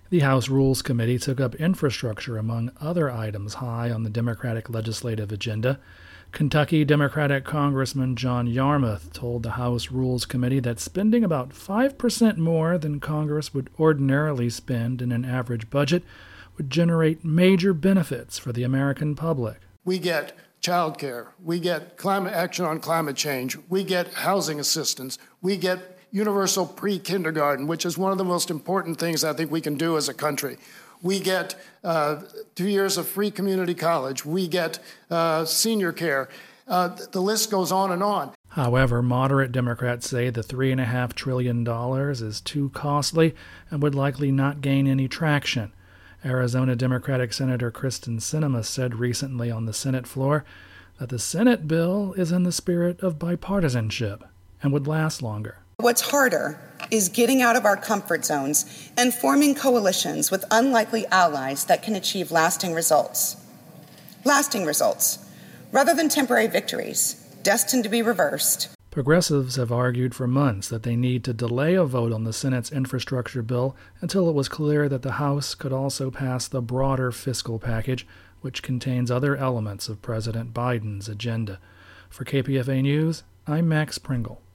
The House Rules Committee took up infrastructure among other items high on the Democratic legislative agenda. Kentucky Democratic Congressman John Yarmuth told the House Rules Committee that spending about 5% more than Congress would ordinarily spend in an average budget would generate major benefits for the American public. We get child care, we get climate action on climate change, we get housing assistance, we get universal pre-kindergarten, which is one of the most important things I think we can do as a country. We get 2 years of free community college. We get senior care. The list goes on and on. However, moderate Democrats say the $3.5 trillion is too costly and would likely not gain any traction. Arizona Democratic Senator Kristen Sinema said recently on the Senate floor that the Senate bill is in the spirit of bipartisanship and would last longer. What's harder is getting out of our comfort zones and forming coalitions with unlikely allies that can achieve lasting results. Lasting results, rather than temporary victories, destined to be reversed. Progressives have argued for months that they need to delay a vote on the Senate's infrastructure bill until it was clear that the House could also pass the broader fiscal package, which contains other elements of President Biden's agenda. For KPFA News, I'm Max Pringle.